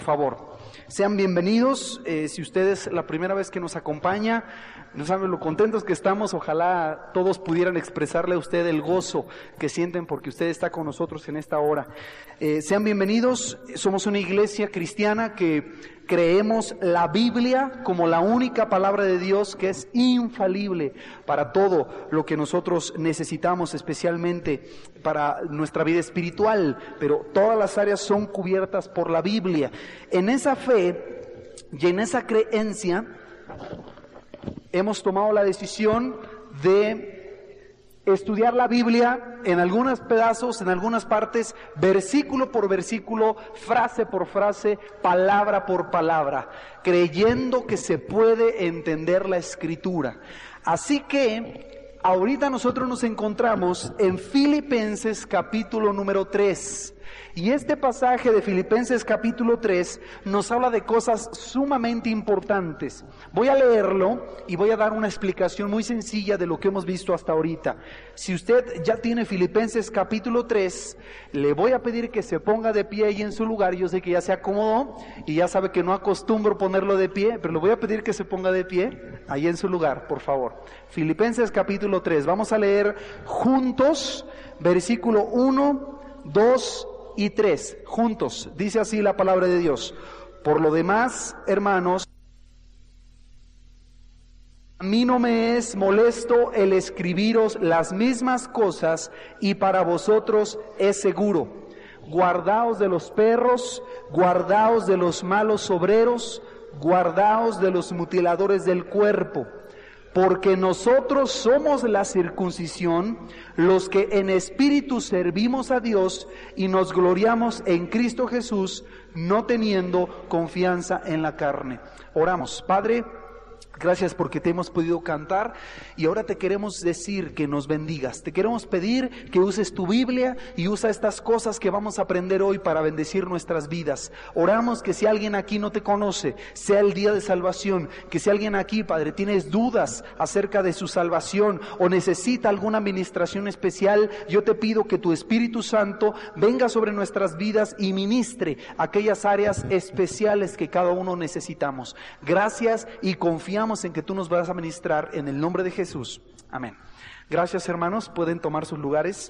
favor. Sean bienvenidos. Si ustedes la primera vez que nos acompaña, no saben lo contentos que estamos. Ojalá todos pudieran expresarle a usted el gozo que sienten porque usted está con nosotros en esta hora. Sean bienvenidos. Somos una iglesia cristiana que creemos la Biblia como la única palabra de Dios que es infalible para todo lo que nosotros necesitamos, especialmente para nuestra vida espiritual, pero todas las áreas son cubiertas por la Biblia. En esa fe y en esa creencia hemos tomado la decisión de estudiar la Biblia en algunos pedazos, en algunas partes, versículo por versículo, frase por frase, palabra por palabra, creyendo que se puede entender la Escritura. Así que ahorita nosotros nos encontramos en Filipenses capítulo número 3. Y este pasaje de Filipenses capítulo 3 nos habla de cosas sumamente importantes. Voy a leerlo y voy a dar una explicación muy sencilla de lo que hemos visto hasta ahorita. Si usted ya tiene Filipenses capítulo 3, le voy a pedir que se ponga de pie ahí en su lugar. Yo sé que ya se acomodó y ya sabe que no acostumbro ponerlo de pie, pero le voy a pedir que se ponga de pie ahí en su lugar, por favor. Filipenses capítulo 3, vamos a leer juntos versículo 1, 2 y 3, juntos. Dice así la palabra de Dios: por lo demás, hermanos, a mí no me es molesto el escribiros las mismas cosas, y para vosotros es seguro. Guardaos de los perros, guardaos de los malos obreros, guardaos de los mutiladores del cuerpo. Porque nosotros somos la circuncisión, los que en espíritu servimos a Dios y nos gloriamos en Cristo Jesús, no teniendo confianza en la carne. Oramos. Padre, gracias porque te hemos podido cantar y ahora te queremos decir que nos bendigas. Te queremos pedir que uses tu Biblia y usa estas cosas que vamos a aprender hoy para bendecir nuestras vidas. Oramos que si alguien aquí no te conoce, sea el día de salvación. Que si alguien aquí, Padre, tienes dudas acerca de su salvación o necesita alguna administración especial, yo te pido que tu Espíritu Santo venga sobre nuestras vidas y ministre aquellas áreas especiales que cada uno necesitamos. Gracias y confiamos en que tú nos vas a ministrar en el nombre de Jesús. Amén. Gracias, hermanos. Pueden tomar sus lugares.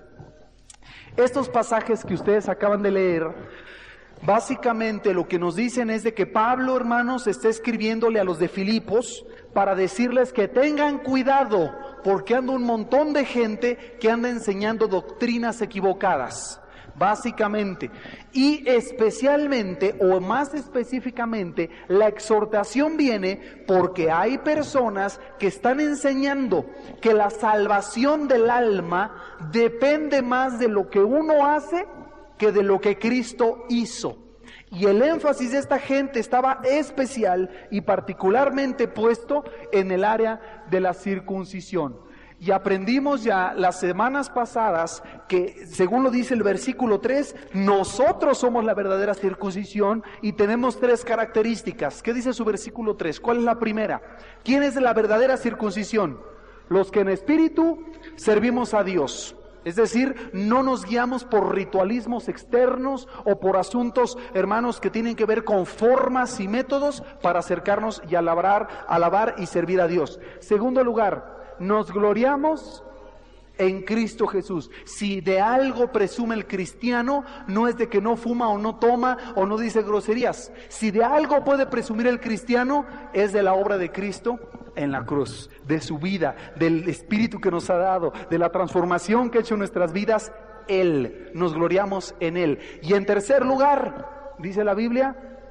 Estos pasajes que ustedes acaban de leer, básicamente lo que nos dicen es de que Pablo, hermanos, está escribiéndole a los de Filipos para decirles que tengan cuidado, porque anda un montón de gente que anda enseñando doctrinas equivocadas. Básicamente, y especialmente o más específicamente, la exhortación viene porque hay personas que están enseñando que la salvación del alma depende más de lo que uno hace que de lo que Cristo hizo. Y el énfasis de esta gente estaba especial y particularmente puesto en el área de la circuncisión. Y aprendimos ya las semanas pasadas que, según lo dice el versículo 3, nosotros somos la verdadera circuncisión y tenemos 3 características. ¿Qué dice su versículo 3? ¿Cuál es la primera? ¿Quién es la verdadera circuncisión? Los que en espíritu servimos a Dios. Es decir, no nos guiamos por ritualismos externos o por asuntos, hermanos, que tienen que ver con formas y métodos para acercarnos y alabar y servir a Dios. Segundo lugar, nos gloriamos en Cristo Jesús. Si de algo presume el cristiano, no es de que no fuma o no toma o no dice groserías. Si de algo puede presumir el cristiano, es de la obra de Cristo en la cruz, de su vida, del Espíritu que nos ha dado, de la transformación que ha hecho en nuestras vidas. Él, nos gloriamos en Él. Y en tercer lugar, dice la Biblia,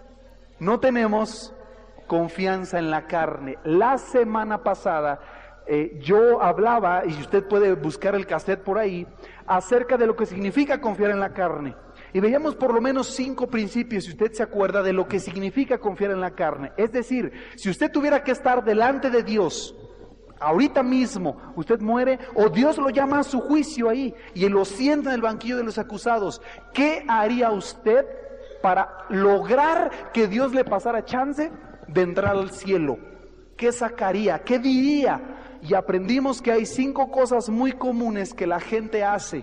no tenemos confianza en la carne. La semana pasada yo hablaba, y usted puede buscar el cassette por ahí, acerca de lo que significa confiar en la carne. Y veíamos por lo menos 5 principios, si usted se acuerda, de lo que significa confiar en la carne. Es decir, si usted tuviera que estar delante de Dios, ahorita mismo, usted muere, o Dios lo llama a su juicio ahí, y Él lo sienta en el banquillo de los acusados, ¿qué haría usted para lograr que Dios le pasara chance de entrar al cielo? ¿Qué sacaría? ¿Qué diría? Y aprendimos que hay 5 cosas muy comunes que la gente hace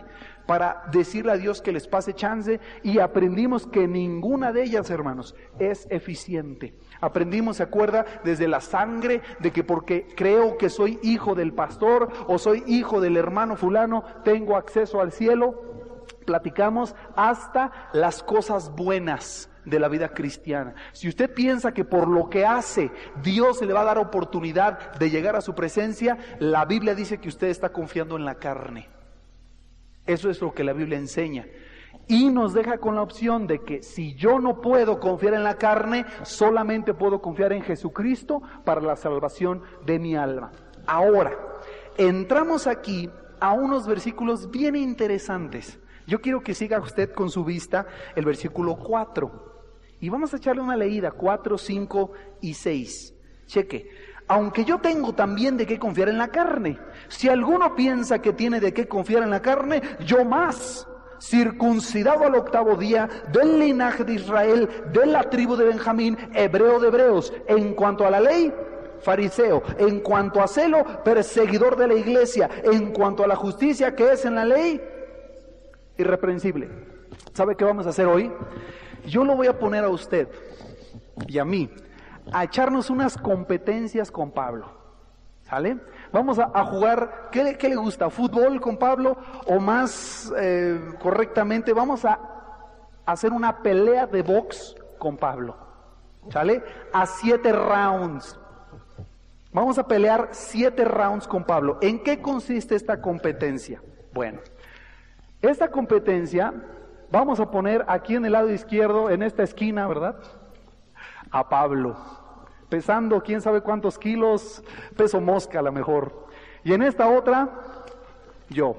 para decirle a Dios que les pase chance, y aprendimos que ninguna de ellas, hermanos, es eficiente. Aprendimos, ¿se acuerda? Desde la sangre, de que porque creo que soy hijo del pastor o soy hijo del hermano fulano, tengo acceso al cielo. Platicamos hasta las cosas buenas de la vida cristiana. Si usted piensa que por lo que hace Dios le va a dar oportunidad de llegar a su presencia, la Biblia dice que usted está confiando en la carne. Eso es lo que la Biblia enseña. Y nos deja con la opción de que si yo no puedo confiar en la carne, solamente puedo confiar en Jesucristo para la salvación de mi alma. Ahora, entramos aquí a unos versículos bien interesantes. Yo quiero que siga usted con su vista el versículo 4. Y vamos a echarle una leída, 4, 5 y 6. Cheque. Aunque yo tengo también de qué confiar en la carne. Si alguno piensa que tiene de qué confiar en la carne, yo más, circuncidado al 8º día, del linaje de Israel, de la tribu de Benjamín, hebreo de hebreos, en cuanto a la ley, fariseo, en cuanto a celo, perseguidor de la iglesia, en cuanto a la justicia que es en la ley, irreprensible. ¿Sabe qué vamos a hacer hoy? Yo lo voy a poner a usted y a mí a echarnos unas competencias con Pablo. ¿Sale? Vamos a jugar, ¿qué le gusta? ¿Fútbol con Pablo? O más correctamente, vamos a hacer una pelea de box con Pablo. ¿Sale? A 7 rounds. Vamos a pelear 7 rounds con Pablo. ¿En qué consiste esta competencia? Bueno, esta competencia vamos a poner aquí en el lado izquierdo, en esta esquina, ¿verdad? A Pablo, pesando quién sabe cuántos kilos, peso mosca a lo mejor. Y en esta otra, yo,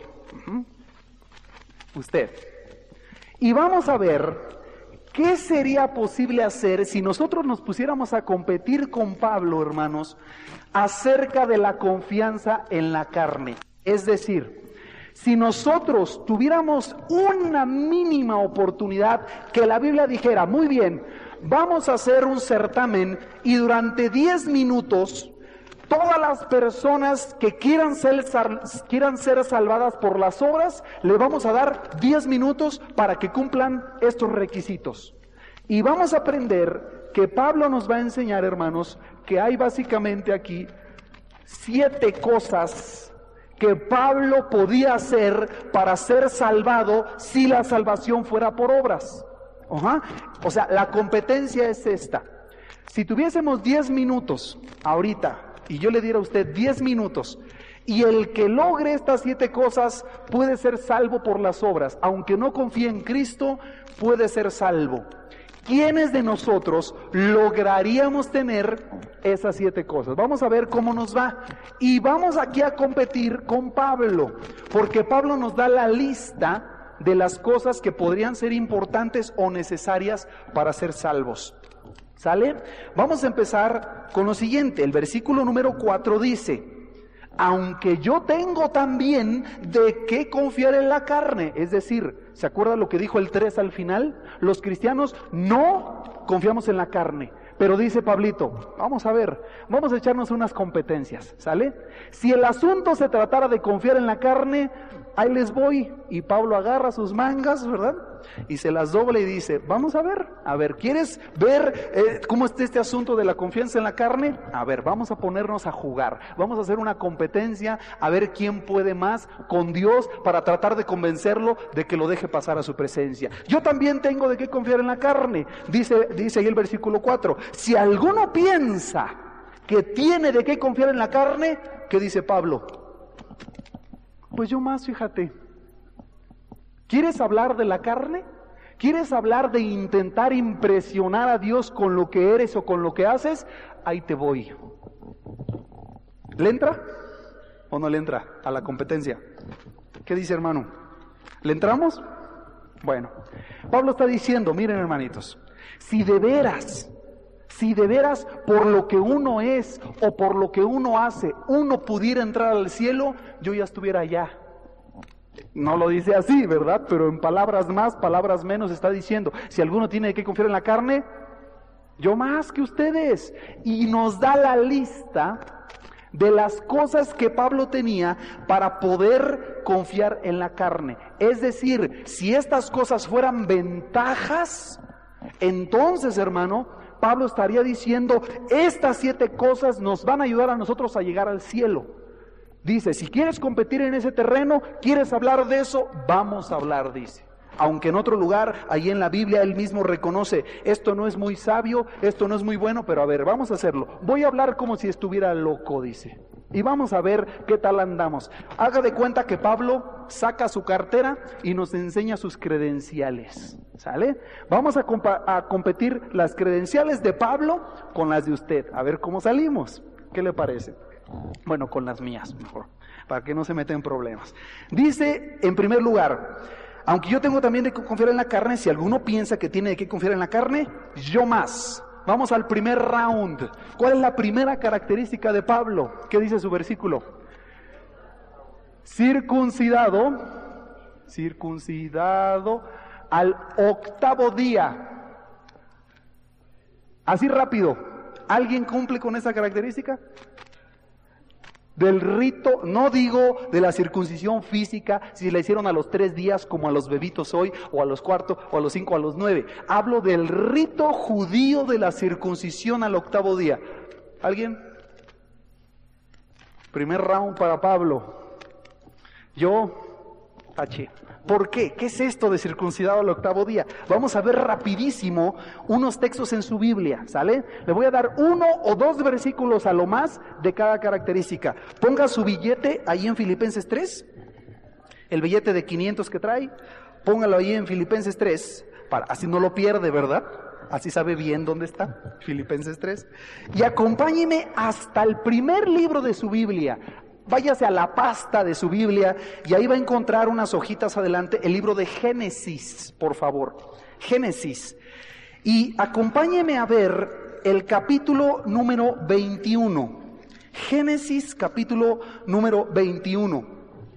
usted. Y vamos a ver qué sería posible hacer si nosotros nos pusiéramos a competir con Pablo, hermanos, acerca de la confianza en la carne. Es decir, si nosotros tuviéramos una mínima oportunidad que la Biblia dijera, muy bien, vamos a hacer un certamen y durante 10 minutos todas las personas que quieran ser salvadas por las obras, le vamos a dar 10 minutos para que cumplan estos requisitos. Y vamos a aprender que Pablo nos va a enseñar, hermanos, que hay básicamente aquí 7 cosas que Pablo podía hacer para ser salvado si la salvación fuera por obras. O sea, la competencia es esta. Si tuviésemos 10 minutos ahorita, y yo le diera a usted 10 minutos, y el que logre estas 7 cosas puede ser salvo por las obras, aunque no confíe en Cristo, puede ser salvo. ¿Quiénes de nosotros lograríamos tener esas 7 cosas? Vamos a ver cómo nos va. Y vamos aquí a competir con Pablo, porque Pablo nos da la lista de las cosas que podrían ser importantes o necesarias para ser salvos. ¿Sale? Vamos a empezar con lo siguiente. El versículo número 4 dice: aunque yo tengo también de qué confiar en la carne. Es decir, ¿se acuerda lo que dijo el 3 al final? Los cristianos no confiamos en la carne. Pero dice Pablito, vamos a ver, vamos a echarnos unas competencias, ¿sale? Si el asunto se tratara de confiar en la carne, ahí les voy. Y Pablo agarra sus mangas, ¿verdad? Y se las dobla y dice, vamos a ver, ¿quieres ver cómo está este asunto de la confianza en la carne? A ver, vamos a ponernos a jugar, vamos a hacer una competencia, a ver quién puede más con Dios para tratar de convencerlo de que lo deje pasar a su presencia. Yo también tengo de qué confiar en la carne, dice ahí el versículo 4. Si alguno piensa que tiene de qué confiar en la carne, ¿qué dice Pablo? Pues yo más, fíjate. ¿Quieres hablar de la carne? ¿Quieres hablar de intentar impresionar a Dios con lo que eres o con lo que haces? Ahí te voy. ¿Le entra o no le entra a la competencia? ¿Qué dice, hermano? ¿Le entramos? Bueno, Pablo está diciendo, miren, hermanitos, si de veras por lo que uno es o por lo que uno hace, uno pudiera entrar al cielo, yo ya estuviera allá. No lo dice así, ¿verdad? Pero en palabras más, palabras menos está diciendo, si alguno tiene que confiar en la carne, yo más que ustedes. Y nos da la lista de las cosas que Pablo tenía para poder confiar en la carne. Es decir, si estas cosas fueran ventajas, entonces, hermano, Pablo estaría diciendo, estas 7 cosas nos van a ayudar a nosotros a llegar al cielo. Dice, si quieres competir en ese terreno, quieres hablar de eso, vamos a hablar, dice. Aunque en otro lugar, ahí en la Biblia, él mismo reconoce, esto no es muy sabio, esto no es muy bueno, pero a ver, vamos a hacerlo. Voy a hablar como si estuviera loco, dice. Y vamos a ver qué tal andamos. Haga de cuenta que Pablo saca su cartera y nos enseña sus credenciales. ¿Sale? Vamos a competir las credenciales de Pablo con las de usted. A ver cómo salimos. ¿Qué le parece? Bueno, con las mías mejor, para que no se meta en problemas. Dice, en primer lugar, aunque yo tengo también de que confiar en la carne, si alguno piensa que tiene de qué confiar en la carne, yo más. Vamos al primer round. ¿Cuál es la primera característica de Pablo? ¿Qué dice su versículo? Circuncidado al 8º día. Así rápido. ¿Alguien cumple con esa característica? Del rito, no digo de la circuncisión física, si la hicieron a los 3 días como a los bebitos hoy, o a los 4, o a los 5, o a los 9. Hablo del rito judío de la circuncisión al 8º día. ¿Alguien? Primer round para Pablo. Yo taché. ¿Por qué? ¿Qué es esto de circuncidado al 8º día? Vamos a ver rapidísimo unos textos en su Biblia, ¿sale? Le voy a dar 1 o 2 versículos a lo más de cada característica. Ponga su billete ahí en Filipenses 3, el billete de 500 que trae, póngalo ahí en Filipenses 3, así no lo pierde, ¿verdad? Así sabe bien dónde está, Filipenses 3. Y acompáñeme hasta el primer libro de su Biblia. Váyase a la pasta de su Biblia y ahí va a encontrar unas hojitas adelante el libro de Génesis, por favor. Génesis. Y acompáñeme a ver el capítulo número 21. Génesis capítulo número 21.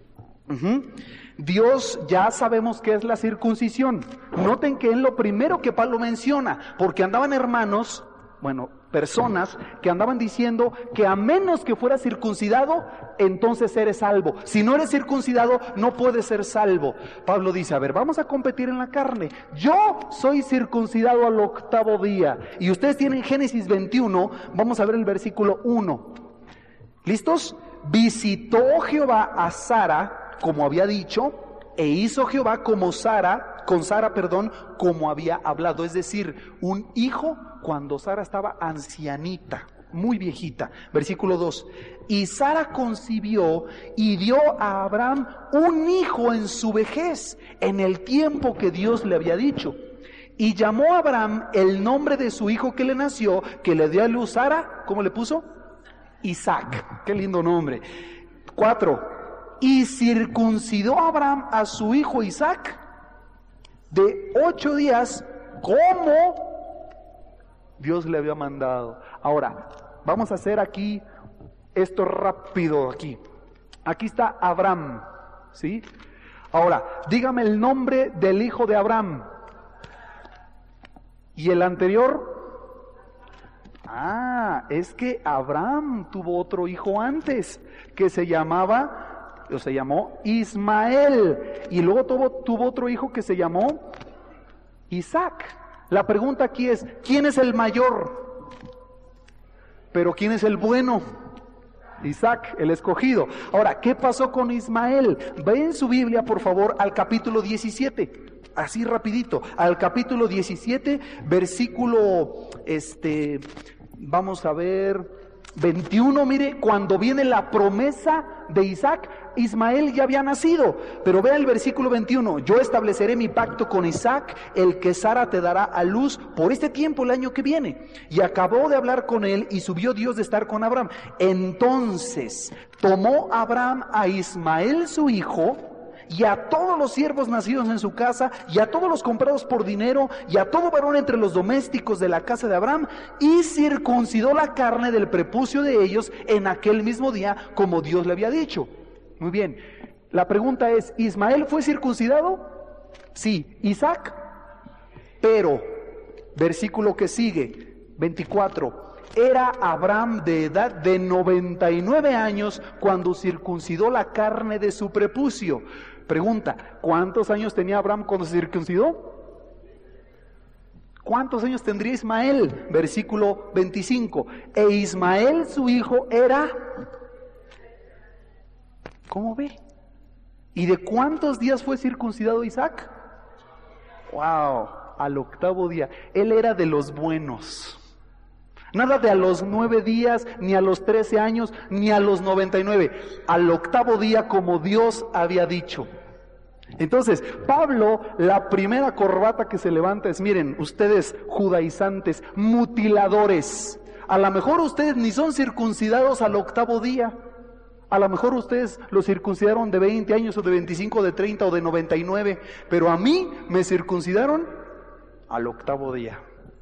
Dios, ya sabemos qué es la circuncisión. Noten que es lo primero que Pablo menciona, porque andaban hermanos, personas que andaban diciendo que a menos que fuera circuncidado, entonces eres salvo. Si no eres circuncidado, no puedes ser salvo. Pablo dice, a ver, vamos a competir en la carne. Yo soy circuncidado al 8º día. Y ustedes tienen Génesis 21, vamos a ver el versículo 1. ¿Listos? Visitó Jehová a Sara, como había dicho, e hizo Jehová con Sara, como había hablado. Es decir, un hijo cuando Sara estaba ancianita, muy viejita. Versículo 2. Y Sara concibió y dio a Abraham un hijo en su vejez, en el tiempo que Dios le había dicho. Y llamó a Abraham el nombre de su hijo que le nació, que le dio a luz Sara. ¿Cómo le puso? Isaac. Qué lindo nombre. 4. Y circuncidó a Abraham a su hijo Isaac de 8 días, como Dios le había mandado. Ahora, vamos a hacer aquí esto rápido aquí. Aquí está Abraham, ¿sí? Ahora, dígame el nombre del hijo de Abraham. ¿Y el anterior? Es que Abraham tuvo otro hijo antes, que se llamó Ismael, y luego tuvo otro hijo que se llamó Isaac. La pregunta aquí es, ¿quién es el mayor? Pero ¿quién es el bueno? Isaac, el escogido. Ahora, ¿qué pasó con Ismael? Ve en su Biblia, por favor, al capítulo 17, así rapidito, al capítulo 17, versículo, vamos a ver, 21, mire, cuando viene la promesa de Isaac, Ismael ya había nacido, pero vea el versículo 21, yo estableceré mi pacto con Isaac, el que Sara te dará a luz por este tiempo el año que viene. Y acabó de hablar con él y subió Dios de estar con Abraham. Entonces tomó Abraham a Ismael su hijo, y a todos los siervos nacidos en su casa, y a todos los comprados por dinero, y a todo varón entre los domésticos de la casa de Abraham, y circuncidó la carne del prepucio de ellos en aquel mismo día, como Dios le había dicho. Muy bien, la pregunta es, ¿Ismael fue circuncidado? Sí. ¿Isaac? Pero, versículo que sigue, 24. Era Abraham de edad de 99 años cuando circuncidó la carne de su prepucio. Pregunta, ¿cuántos años tenía Abraham cuando se circuncidó? ¿Cuántos años tendría Ismael? Versículo 25. E Ismael su hijo era... ¿Cómo ve? ¿Y de cuántos días fue circuncidado Isaac? ¡Wow! Al 8º día. Él era de los buenos. Nada de a los 9 días, ni a los 13 años, ni a los 99. Al 8º día, como Dios había dicho. Entonces, Pablo, la primera corbata que se levanta es, miren, ustedes judaizantes, mutiladores, a lo mejor ustedes ni son circuncidados al 8º día, a lo mejor ustedes los circuncidaron de 20 años o de 25, de 30 o de 99, pero a mí me circuncidaron al 8º día.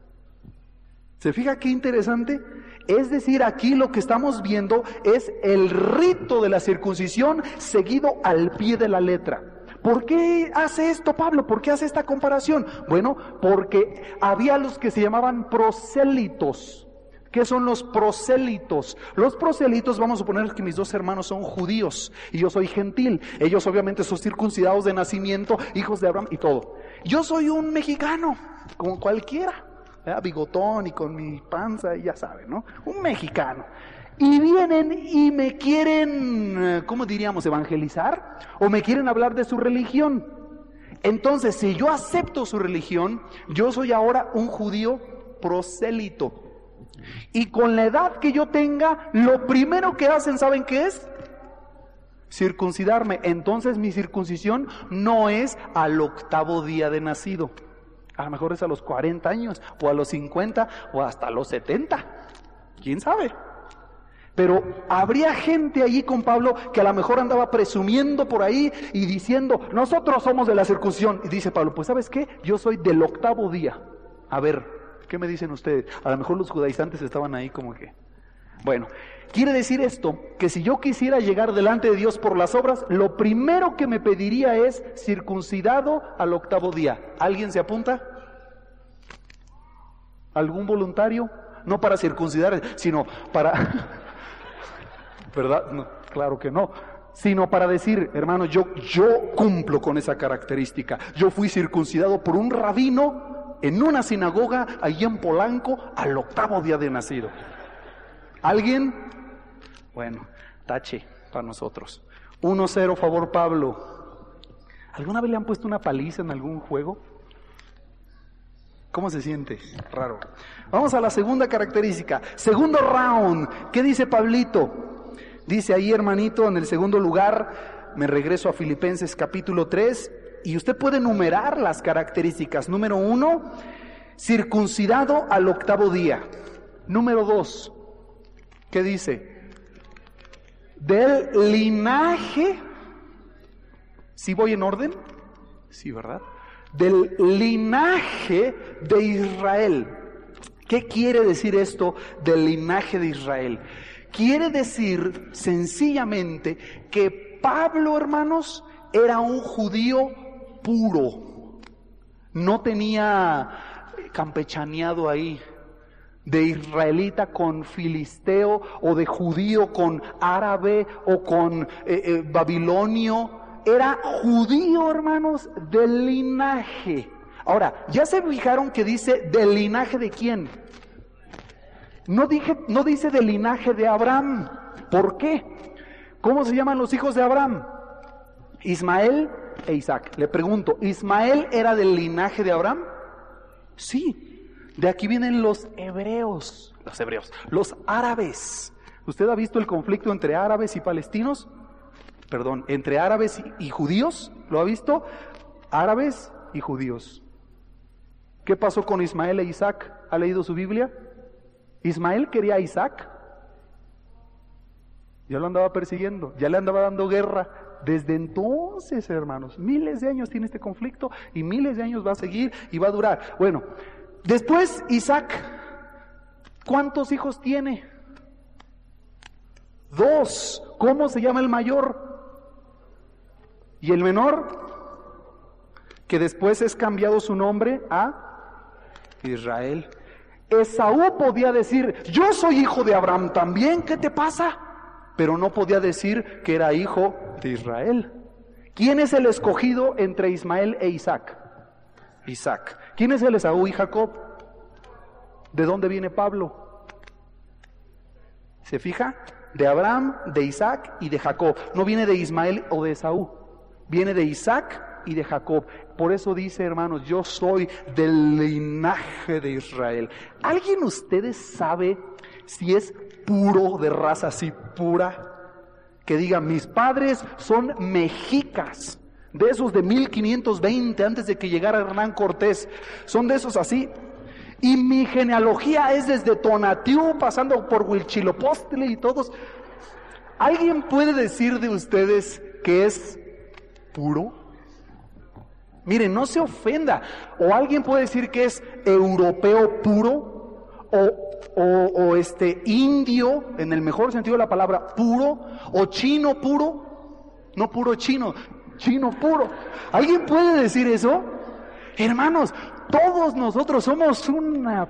¿Se fija qué interesante? Es decir, aquí lo que estamos viendo es el rito de la circuncisión seguido al pie de la letra. ¿Por qué hace esto Pablo? ¿Por qué hace esta comparación? Bueno, porque había los que se llamaban prosélitos. ¿Qué son los prosélitos? Los prosélitos, vamos a suponer que mis dos hermanos son judíos y yo soy gentil. Ellos obviamente son circuncidados de nacimiento, hijos de Abraham y todo. Yo soy un mexicano, como cualquiera, bigotón y con mi panza, y ya saben, ¿no? Un mexicano. Y vienen y me quieren, ¿cómo diríamos? Evangelizar, o me quieren hablar de su religión. Entonces, si yo acepto su religión, yo soy ahora un judío prosélito. Y con la edad que yo tenga, lo primero que hacen, ¿saben qué es? Circuncidarme. Entonces mi circuncisión no es al 8º día de nacido. A lo mejor es a los 40 años, o a los 50, o hasta los 70. ¿Quién sabe? Pero habría gente allí con Pablo que a lo mejor andaba presumiendo por ahí y diciendo, nosotros somos de la circuncisión. Y dice Pablo, pues ¿sabes qué? Yo soy del 8º día. A ver, ¿qué me dicen ustedes? A lo mejor los judaizantes estaban ahí como que... Bueno, quiere decir esto, que si yo quisiera llegar delante de Dios por las obras, lo primero que me pediría es circuncidado al 8º día. ¿Alguien se apunta? ¿Algún voluntario? No para circuncidar, sino para... ¿Verdad? No, claro que no. Sino para decir, hermano, yo cumplo con esa característica. Yo fui circuncidado por un rabino en una sinagoga allí en Polanco al 8º día de nacido. ¿Alguien? Bueno, tache para nosotros. 1-0, favor Pablo. ¿Alguna vez le han puesto una paliza en algún juego? ¿Cómo se siente? Raro. Vamos a la segunda característica. Segundo round. ¿Qué dice Pablito? Dice ahí, hermanito, en el segundo lugar, me regreso a Filipenses capítulo 3, y usted puede enumerar las características. Número 1, circuncidado al 8º día. Número 2, ¿qué dice? Del linaje, ¿sí voy en orden? Sí, ¿verdad? Del linaje de Israel. ¿Qué quiere decir esto del linaje de Israel? Quiere decir sencillamente que Pablo, hermanos, era un judío puro. No tenía campechaneado ahí de israelita con filisteo, o de judío con árabe, o con babilonio. Era judío, hermanos, del linaje. Ahora, ¿ya se fijaron que dice del linaje de quién? No dice del linaje de Abraham. ¿Por qué? ¿Cómo se llaman los hijos de Abraham? Ismael e Isaac. Le pregunto, ¿Ismael era del linaje de Abraham? Sí. De aquí vienen los hebreos, los árabes. ¿Usted ha visto el conflicto entre árabes y palestinos? Perdón, entre árabes y judíos. ¿Lo ha visto? Árabes y judíos. ¿Qué pasó con Ismael e Isaac? ¿Ha leído su Biblia? Ismael quería a Isaac, ya lo andaba persiguiendo, ya le andaba dando guerra. Desde entonces, hermanos, miles de años tiene este conflicto y miles de años va a seguir y va a durar. Bueno, después Isaac, ¿cuántos hijos tiene? 2. ¿Cómo se llama el mayor? ¿Y el menor? Que después es cambiado su nombre a Israel. Esaú podía decir, yo soy hijo de Abraham también, ¿qué te pasa? Pero no podía decir que era hijo de Israel. ¿Quién es el escogido entre Ismael e Isaac? Isaac. ¿Quién es el Esaú y Jacob? ¿De dónde viene Pablo? ¿Se fija? De Abraham, de Isaac y de Jacob. No viene de Ismael o de Esaú. Viene de Isaac y de Jacob. Por eso dice, hermanos, yo soy del linaje de Israel. ¿Alguien de ustedes sabe si es puro, de raza así pura? Que diga, mis padres son mexicas, de esos de 1520, antes de que llegara Hernán Cortés. Son de esos así. Y mi genealogía es desde Tonatiuh, pasando por Huichilopochtli y todos. ¿Alguien puede decir de ustedes que es puro? Miren, no se ofenda. O alguien puede decir que es europeo puro, o indio, en el mejor sentido de la palabra, puro, o chino puro, no puro chino, chino puro. ¿Alguien puede decir eso? Hermanos, todos nosotros somos una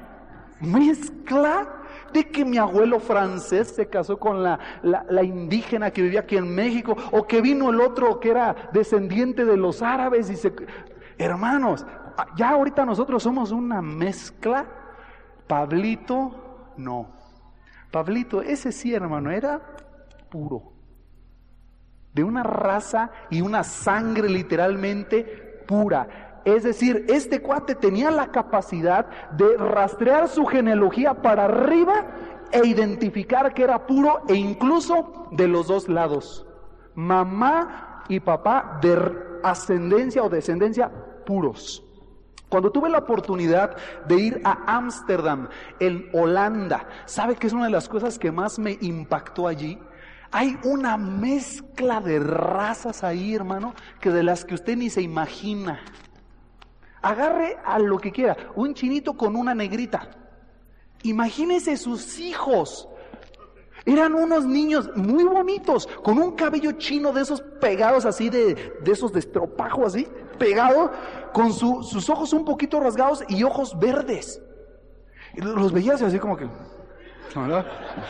mezcla de que mi abuelo francés se casó con la indígena que vivía aquí en México, o que vino el otro que era descendiente de los árabes y Hermanos, ya ahorita nosotros somos una mezcla. Pablito, no. Pablito, ese sí, hermano, era puro. De una raza y una sangre literalmente pura. Es decir, este cuate tenía la capacidad de rastrear su genealogía para arriba e identificar que era puro, e incluso de los dos lados. Mamá y papá de ascendencia o descendencia puros. Cuando tuve la oportunidad de ir a Ámsterdam, en Holanda, ¿sabe qué es una de las cosas que más me impactó allí? Hay una mezcla de razas ahí, hermano, que de las que usted ni se imagina. Agarre a lo que quiera, un chinito con una negrita. Imagínese sus hijos. Eran unos niños muy bonitos, con un cabello chino de esos pegados así, de esos de estropajo así, pegado, con sus ojos un poquito rasgados y ojos verdes. Y los veías así como que, ¿verdad?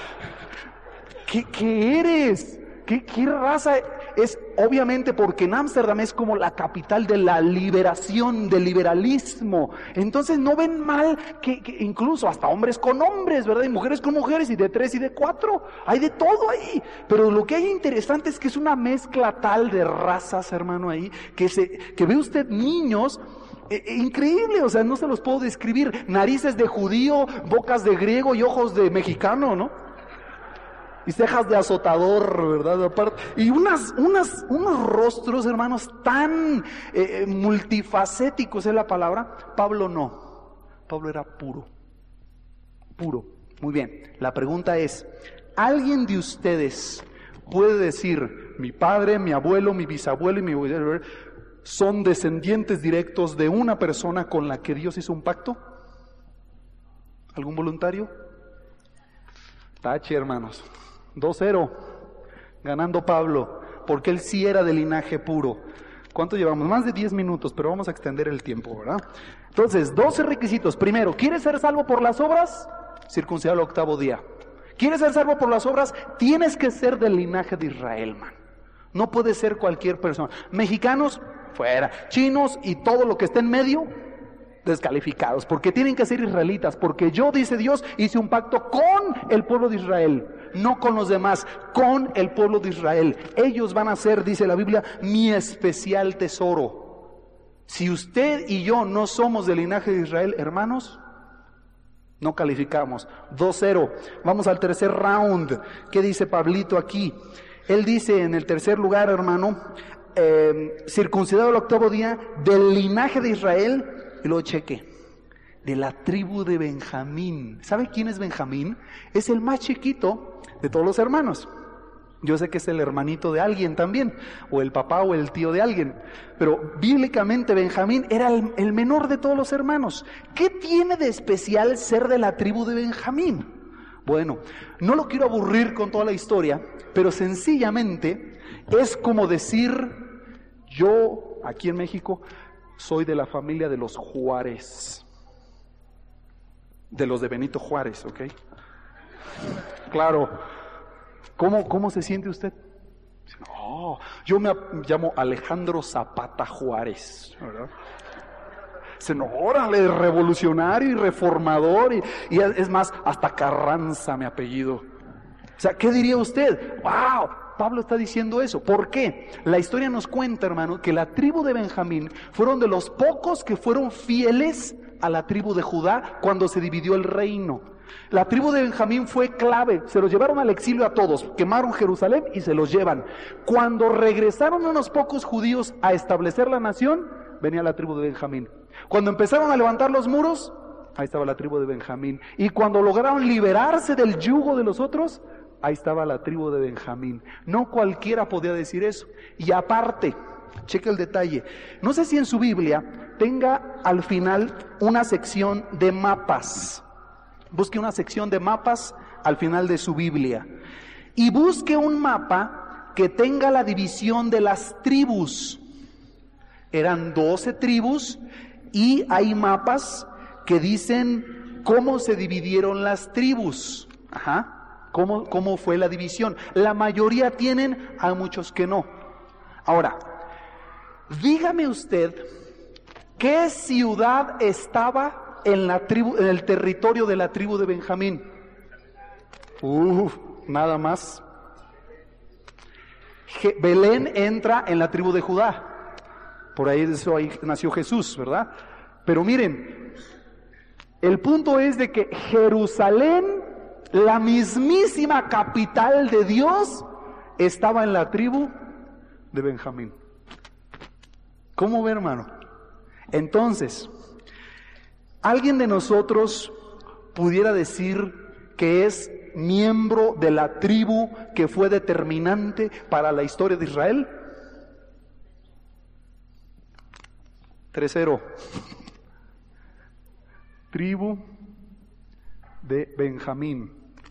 ¿Qué eres? ¿Qué raza es? Obviamente porque en Ámsterdam es como la capital de la liberación, del liberalismo. Entonces no ven mal que incluso hasta hombres con hombres, ¿verdad? Y mujeres con mujeres, y de 3 y de 4. Hay de todo ahí. Pero lo que hay interesante es que es una mezcla tal de razas, hermano, ahí, que ve usted niños increíble, o sea, no se los puedo describir. Narices de judío, bocas de griego y ojos de mexicano, ¿no? Y cejas de azotador, ¿verdad? Aparte, y unos rostros, hermanos, tan multifacéticos es la palabra. Pablo no. Pablo era puro. Puro. Muy bien. La pregunta es, ¿alguien de ustedes puede decir, mi padre, mi abuelo, mi bisabuelo y mi abuelo son descendientes directos de una persona con la que Dios hizo un pacto? ¿Algún voluntario? Tache, hermanos. 2-0, ganando Pablo, porque él sí era de linaje puro. ¿Cuánto llevamos? Más de 10 minutos, pero vamos a extender el tiempo, ¿verdad? Entonces, 12 requisitos. Primero, ¿quieres ser salvo por las obras? Circuncidado al 8º día. ¿Quieres ser salvo por las obras? Tienes que ser del linaje de Israel, man. No puede ser cualquier persona. Mexicanos, fuera. Chinos y todo lo que esté en medio, descalificados, porque tienen que ser israelitas, porque yo, dice Dios, hice un pacto con el pueblo de Israel, no con los demás, con el pueblo de Israel. Ellos van a ser, dice la Biblia, mi especial tesoro. Si usted y yo no somos del linaje de Israel, hermanos, no calificamos. 2-0. Vamos al tercer round. ¿Qué dice Pablito aquí? Él dice en el tercer lugar, hermano, circuncidado al 8º día, del linaje de Israel. Y luego cheque, de la tribu de Benjamín. ¿Sabe quién es Benjamín? Es el más chiquito de todos los hermanos. Yo sé que es el hermanito de alguien también, o el papá o el tío de alguien, pero bíblicamente Benjamín era el menor de todos los hermanos. ¿Qué tiene de especial ser de la tribu de Benjamín? Bueno, no lo quiero aburrir con toda la historia, pero sencillamente es como decir, yo aquí en México soy de la familia de los Juárez. De los de Benito Juárez, ¿ok? Claro. ¿Cómo se siente usted? No, yo me llamo Alejandro Zapata Juárez, ¿verdad? No, órale, revolucionario y reformador, y es más, hasta Carranza mi apellido. O sea, ¿qué diría usted? ¡Wow! Pablo está diciendo eso. ¿Por qué? La historia nos cuenta, hermano, que la tribu de Benjamín fueron de los pocos que fueron fieles a la tribu de Judá cuando se dividió el reino. La tribu de Benjamín fue clave, se los llevaron al exilio a todos, quemaron Jerusalén y se los llevan. Cuando regresaron unos pocos judíos a establecer la nación, venía la tribu de Benjamín. Cuando empezaron a levantar los muros, ahí estaba la tribu de Benjamín. Y cuando lograron liberarse del yugo de los otros, ahí estaba la tribu de Benjamín. No cualquiera podía decir eso. Y aparte, cheque el detalle, no sé si en su Biblia tenga al final una sección de mapas. Busque una sección de mapas al final de su Biblia. Y busque un mapa que tenga la división de las tribus. Eran 12 tribus y hay mapas que dicen cómo se dividieron las tribus. ¿Cómo fue la división? La mayoría tienen, hay muchos que no. Ahora, dígame usted, ¿qué ciudad estaba en el territorio de la tribu de Benjamín? Nada más. Belén entra en la tribu de Judá. Por ahí nació Jesús, ¿verdad? Pero miren, el punto es de que Jerusalén, la mismísima capital de Dios, estaba en la tribu de Benjamín. ¿Cómo ve, hermano? Entonces, ¿alguien de nosotros pudiera decir que es miembro de la tribu que fue determinante para la historia de Israel? 3-0. Tribu de Benjamín.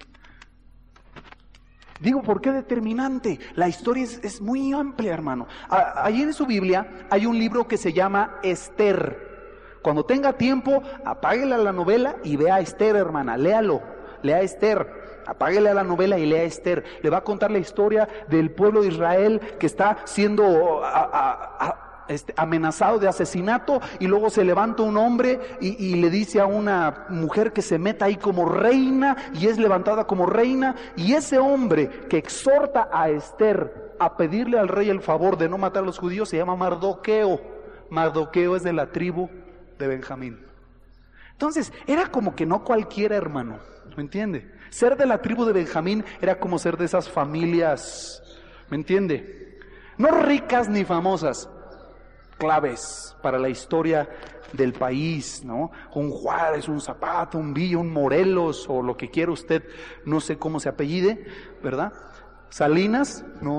Digo, ¿por qué determinante? La historia es muy amplia, hermano. Allí en su Biblia hay un libro que se llama Esther. Cuando tenga tiempo, apáguele a la novela y vea a Esther, hermana. Léalo, lea Esther. Apáguele a la novela y lea Esther. Le va a contar la historia del pueblo de Israel que está siendo amenazado de asesinato, y luego se levanta un hombre y le dice a una mujer que se meta ahí como reina, y es levantada como reina, y ese hombre que exhorta a Esther a pedirle al rey el favor de no matar a los judíos se llama Mardoqueo. Mardoqueo es de la tribu de Benjamín. Entonces, era como que no cualquiera, hermano, ¿me entiende? Ser de la tribu de Benjamín era como ser de esas familias, ¿me entiende? No ricas ni famosas, claves para la historia del país, ¿no? Un Juárez, un Zapata, un Villa, un Morelos, o lo que quiera usted, no sé cómo se apellide, ¿verdad? Salinas, no,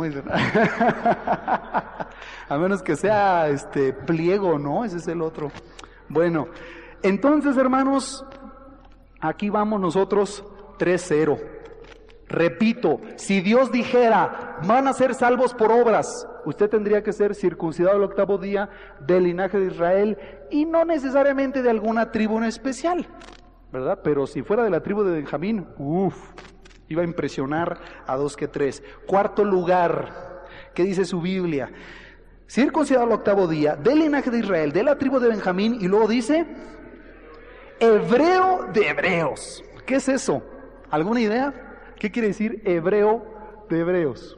a menos que sea Pliego, ¿no? Ese es el otro. Bueno, entonces, hermanos, aquí vamos nosotros 3-0. Repito, si Dios dijera, van a ser salvos por obras, usted tendría que ser circuncidado el 8º día, del linaje de Israel, y no necesariamente de alguna tribu en especial, ¿verdad? Pero si fuera de la tribu de Benjamín, iba a impresionar a 2 que 3. 4º lugar, ¿qué dice su Biblia? Circuncidado el 8º día, del linaje de Israel, de la tribu de Benjamín, y luego dice, hebreo de hebreos. ¿Qué es eso? ¿Alguna idea? ¿Qué quiere decir hebreo de hebreos?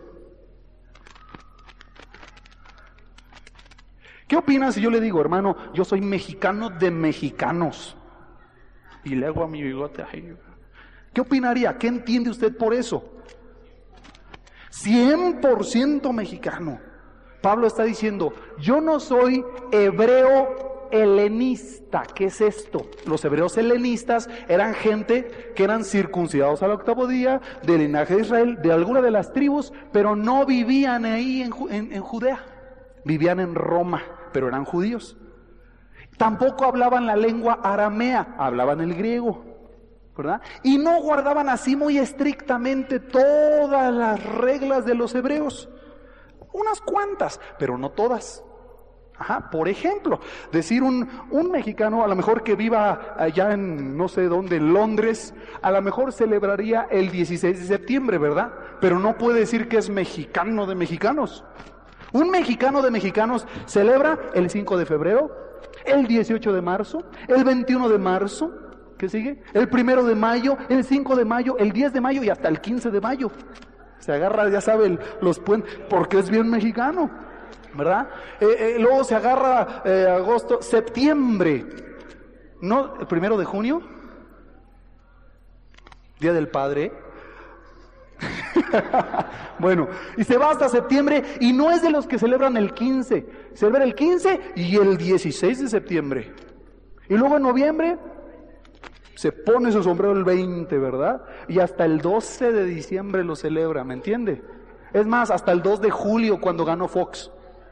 ¿Qué opinas si yo le digo, hermano, yo soy mexicano de mexicanos? Y le hago a mi bigote ahí. ¿Qué opinaría? ¿Qué entiende usted por eso? 100% mexicano. Pablo está diciendo, yo no soy hebreo helenista. ¿Qué es esto? Los hebreos helenistas eran gente que eran circuncidados al 8º día, del linaje de Israel, de alguna de las tribus, pero no vivían ahí en Judea. Vivían en Roma, pero eran judíos. Tampoco hablaban la lengua aramea, hablaban el griego, ¿verdad? Y no guardaban así muy estrictamente todas las reglas de los hebreos. Unas cuantas, pero no todas. Ajá, por ejemplo, decir un mexicano, a lo mejor que viva allá en no sé dónde, en Londres, a lo mejor celebraría el 16 de septiembre, ¿verdad? Pero no puede decir que es mexicano de mexicanos. Un mexicano de mexicanos celebra el 5 de febrero, el 18 de marzo, el 21 de marzo, ¿qué sigue? El 1 de mayo, el 5 de mayo, el 10 de mayo y hasta el 15 de mayo. Se agarra, ya sabe, los puentes, porque es bien mexicano, ¿verdad? Luego se agarra agosto, septiembre, ¿no? El 1 de junio, Día del Padre. Bueno, y se va hasta septiembre, y no es de los que celebran el 15, celebra el 15 y el 16 de septiembre. Y luego en noviembre se pone su sombrero el 20, ¿verdad? Y hasta el 12 de diciembre lo celebra, ¿me entiende? Es más, hasta el 2 de julio cuando ganó Fox.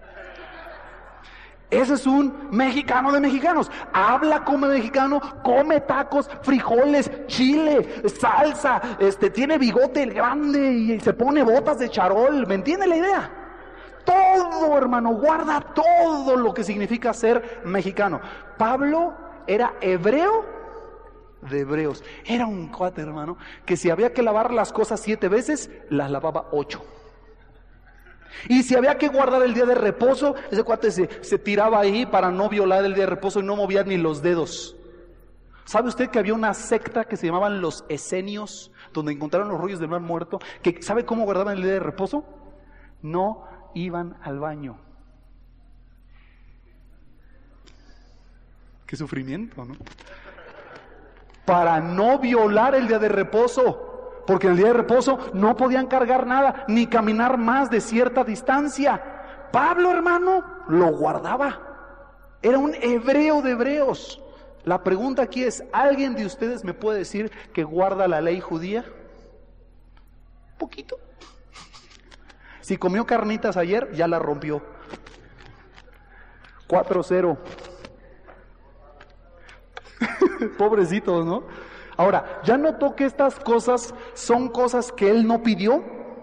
Ese es un mexicano de mexicanos. Habla como mexicano, come tacos, frijoles, chile, salsa, tiene bigote grande y se pone botas de charol. ¿Me entiende la idea? Todo, hermano, guarda todo lo que significa ser mexicano. Pablo era hebreo de hebreos. Era un cuate, hermano, que si había que lavar las cosas 7 veces, las lavaba 8. Y si había que guardar el día de reposo, ese cuate se tiraba ahí para no violar el día de reposo y no movía ni los dedos. ¿Sabe usted que había una secta que se llamaban los esenios, donde encontraron los rollos del mar muerto? Que ¿sabe cómo guardaban el día de reposo? No iban al baño. Qué sufrimiento, ¿no? Para no violar el día de reposo. Porque en el día de reposo no podían cargar nada, ni caminar más de cierta distancia. Pablo, hermano, lo guardaba. Era un hebreo de hebreos. La pregunta aquí es, ¿alguien de ustedes me puede decir que guarda la ley judía? Poquito. Si comió carnitas ayer, ya la rompió. 4-0. Pobrecitos, ¿no? Ahora, ¿ya notó que estas cosas son cosas que él no pidió?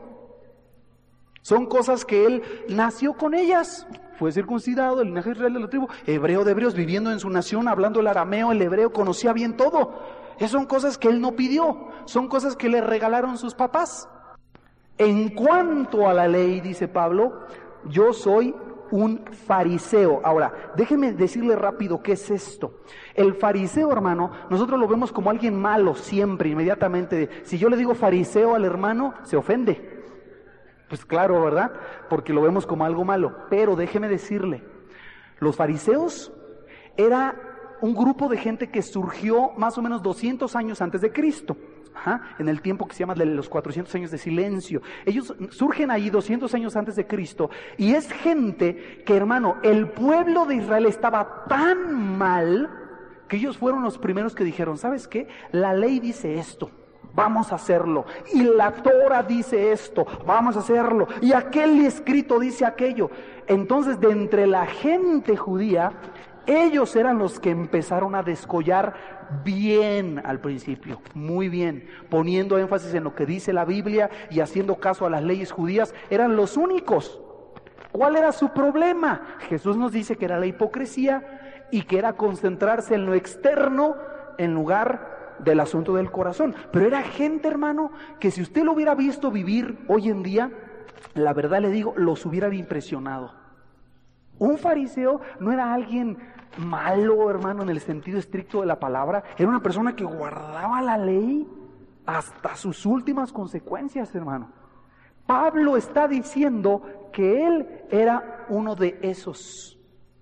Son cosas que él nació con ellas. Fue circuncidado, el linaje israel de la tribu, hebreo de hebreos, viviendo en su nación, hablando el arameo, el hebreo, conocía bien todo. Esas son cosas que él no pidió, son cosas que le regalaron sus papás. En cuanto a la ley, dice Pablo, yo soy un fariseo. Ahora, déjeme decirle rápido qué es esto. El fariseo, hermano, nosotros lo vemos como alguien malo siempre, inmediatamente. Si yo le digo fariseo al hermano, se ofende. Pues claro, ¿verdad? Porque lo vemos como algo malo. Pero déjeme decirle, los fariseos era un grupo de gente que surgió más o menos 200 años antes de Cristo. En el tiempo que se llama de los 400 años de silencio. Ellos surgen ahí 200 años antes de Cristo. Y es gente que, hermano, el pueblo de Israel estaba tan mal que ellos fueron los primeros que dijeron, ¿sabes qué? La ley dice esto, vamos a hacerlo. Y la Torah dice esto, vamos a hacerlo. Y aquel escrito dice aquello. Entonces, de entre la gente judía, ellos eran los que empezaron a descollar bien al principio, muy bien, poniendo énfasis en lo que dice la Biblia y haciendo caso a las leyes judías. Eran los únicos. ¿Cuál era su problema? Jesús nos dice que era la hipocresía y que era concentrarse en lo externo en lugar del asunto del corazón. Pero era gente, hermano, que si usted lo hubiera visto vivir hoy en día, la verdad le digo, los hubiera impresionado. Un fariseo no era alguien malo, hermano, en el sentido estricto de la palabra. Era una persona que guardaba la ley hasta sus últimas consecuencias, hermano. Pablo está diciendo que él era uno de esos.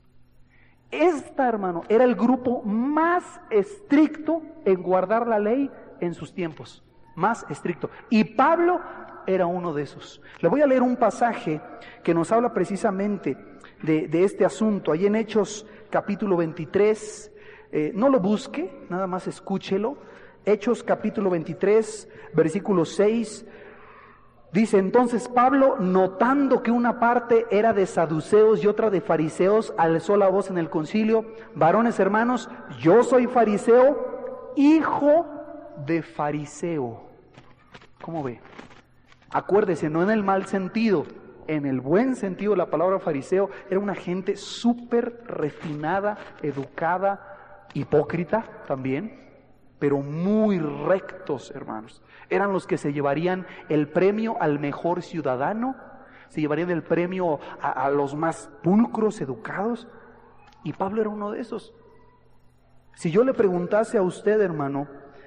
Hermano, era el grupo más estricto en guardar la ley en sus tiempos. Más estricto. Y Pablo era uno de esos. Le voy a leer un pasaje que nos habla precisamente de este asunto. Ahí en Hechos capítulo 23, no lo busque, nada más escúchelo. Hechos capítulo 23, versículo 6, dice: entonces Pablo, notando que una parte era de saduceos y otra de fariseos, alzó la voz en el concilio: varones hermanos, yo soy fariseo, hijo de fariseo. ¿Cómo ve? Acuérdese, no en el mal sentido, en el buen sentido de la palabra fariseo, era una gente súper refinada, educada, hipócrita también, pero muy rectos, hermanos. Eran los que se llevarían el premio al mejor ciudadano, se llevarían el premio a los más pulcros, educados, y Pablo era uno de esos. Si yo le preguntase a usted, hermano,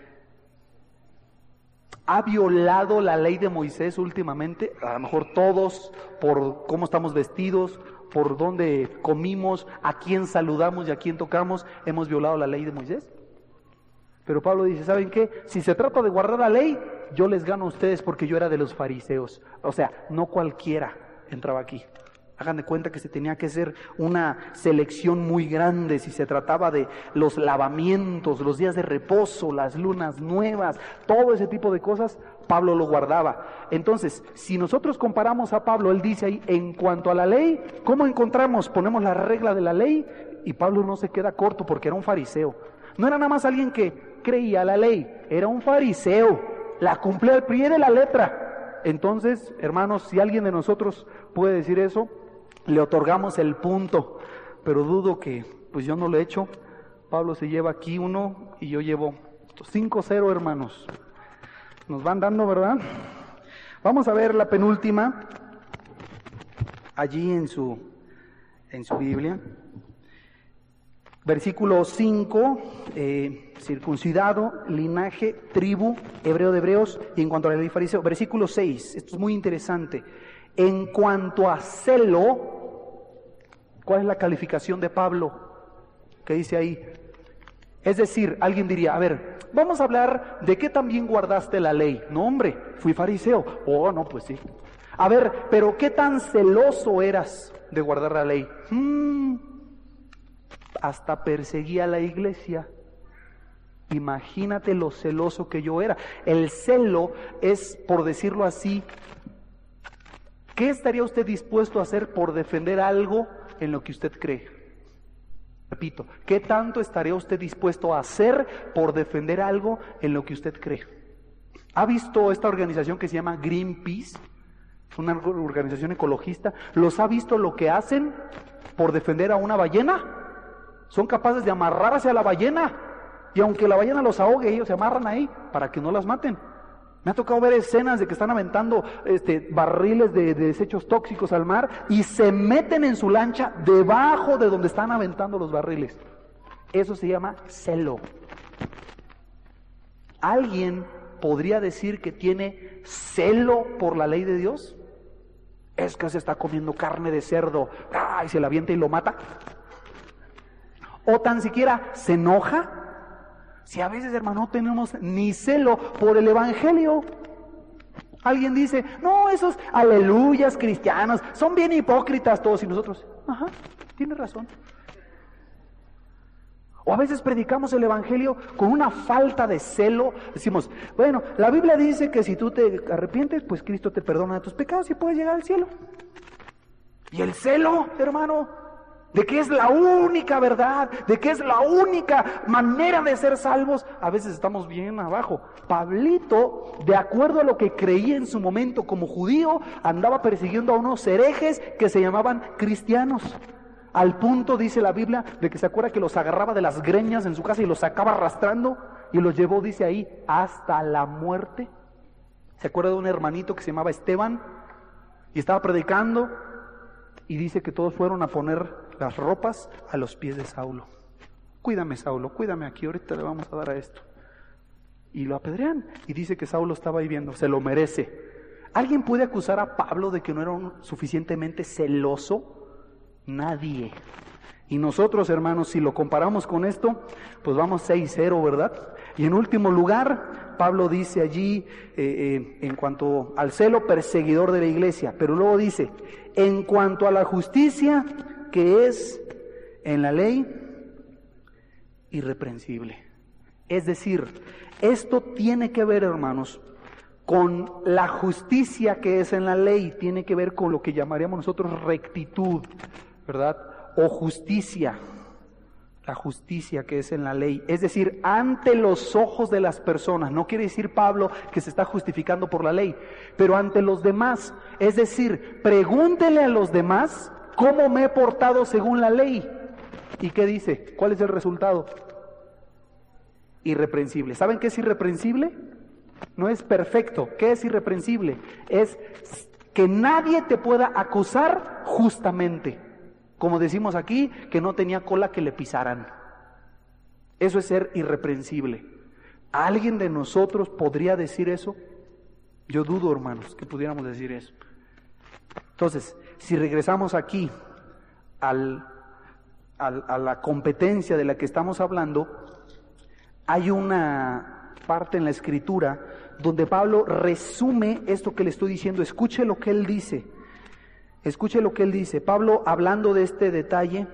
¿ha violado la ley de Moisés últimamente? A lo mejor todos, por cómo estamos vestidos, por dónde comimos, a quién saludamos y a quién tocamos, hemos violado la ley de Moisés. Pero Pablo dice, ¿saben qué? Si se trata de guardar la ley, yo les gano a ustedes porque yo era de los fariseos. O sea, no cualquiera entraba aquí. Hagan de cuenta que se tenía que hacer una selección muy grande si se trataba de los lavamientos, los días de reposo, las lunas nuevas, todo ese tipo de cosas, Pablo lo guardaba. Entonces, si nosotros comparamos a Pablo, él dice ahí, en cuanto a la ley, ¿cómo encontramos? Ponemos la regla de la ley y Pablo no se queda corto porque era un fariseo. No era nada más alguien que creía la ley, era un fariseo, la cumplía al pie de la letra. Entonces, hermanos, si alguien de nosotros puede decir eso, le otorgamos el punto, pero dudo que, pues yo no lo he hecho. Pablo se lleva aquí 1 y yo llevo 5-0, hermanos. Nos van dando, ¿verdad? Vamos a ver la penúltima, allí en su Biblia. Versículo 5, circuncidado, linaje, tribu, hebreo de hebreos, y en cuanto a la ley fariseo. Versículo 6, esto es muy interesante. En cuanto a celo, ¿cuál es la calificación de Pablo? ¿Qué dice ahí? Es decir, alguien diría, a ver, vamos a hablar de qué también guardaste la ley. No, hombre, fui fariseo. Oh, no, pues sí. A ver, pero ¿qué tan celoso eras de guardar la ley? Hasta perseguía a la iglesia. Imagínate lo celoso que yo era. El celo es, por decirlo así, ¿qué estaría usted dispuesto a hacer por defender algo en lo que usted cree? Repito, ¿qué tanto estaría usted dispuesto a hacer por defender algo en lo que usted cree? ¿Ha visto esta organización que se llama Greenpeace? Es una organización ecologista. ¿Los ha visto lo que hacen por defender a una ballena? Son capaces de amarrarse a la ballena, y aunque la ballena los ahogue, ellos se amarran ahí para que no las maten. Me ha tocado ver escenas de que están aventando barriles de desechos tóxicos al mar y se meten en su lancha debajo de donde están aventando los barriles. Eso se llama celo. ¿Alguien podría decir que tiene celo por la ley de Dios? Es que se está comiendo carne de cerdo, y se la avienta y lo mata. O tan siquiera se enoja. Si a veces, hermano, no tenemos ni celo por el evangelio. Alguien dice, no, esos aleluyas cristianos son bien hipócritas todos, y nosotros, ajá, tiene razón. O a veces predicamos el evangelio con una falta de celo. Decimos, bueno, la Biblia dice que si tú te arrepientes, pues Cristo te perdona de tus pecados y puedes llegar al cielo. Y el celo, hermano, de que es la única verdad, de que es la única manera de ser salvos, a veces estamos bien abajo. Pablito, de acuerdo a lo que creía en su momento como judío, andaba persiguiendo a unos herejes que se llamaban cristianos. Al punto, dice la Biblia, de que se acuerda que los agarraba de las greñas en su casa y los sacaba arrastrando y los llevó, dice ahí, hasta la muerte. ¿Se acuerda de un hermanito que se llamaba Esteban y estaba predicando? Y dice que todos fueron a poner las ropas a los pies de Saulo. Cuídame, Saulo, cuídame aquí, ahorita le vamos a dar a esto. Y lo apedrean. Y dice que Saulo estaba ahí viendo, se lo merece. ¿Alguien puede acusar a Pablo de que no era suficientemente celoso? Nadie. Y nosotros, hermanos, si lo comparamos con esto, pues vamos 6-0, ¿verdad? Y en último lugar, Pablo dice allí, en cuanto al celo, perseguidor de la iglesia. Pero luego dice, en cuanto a la justicia que es en la ley, irreprensible. Es decir, esto tiene que ver, hermanos, con la justicia que es en la ley, tiene que ver con lo que llamaríamos nosotros rectitud, ¿verdad? O justicia. la justicia que es en la ley, es decir, ante los ojos de las personas. No quiere decir Pablo que se está justificando por la ley, pero ante los demás, es decir, pregúntele a los demás cómo me he portado según la ley. ¿Y qué dice? ¿Cuál es el resultado? Irreprensible. ¿Saben qué es irreprensible? No es perfecto. ¿Qué es irreprensible? Es que nadie te pueda acusar justamente. Como decimos aquí, que no tenía cola que le pisaran. Eso es ser irreprensible. ¿Alguien de nosotros podría decir eso? Yo dudo, hermanos, que pudiéramos decir eso. Entonces, si regresamos aquí a la competencia de la que estamos hablando, hay una parte en la Escritura donde Pablo resume esto que le estoy diciendo. Escuche lo que él dice. Escuche lo que él dice. Pablo, hablando de este detalle,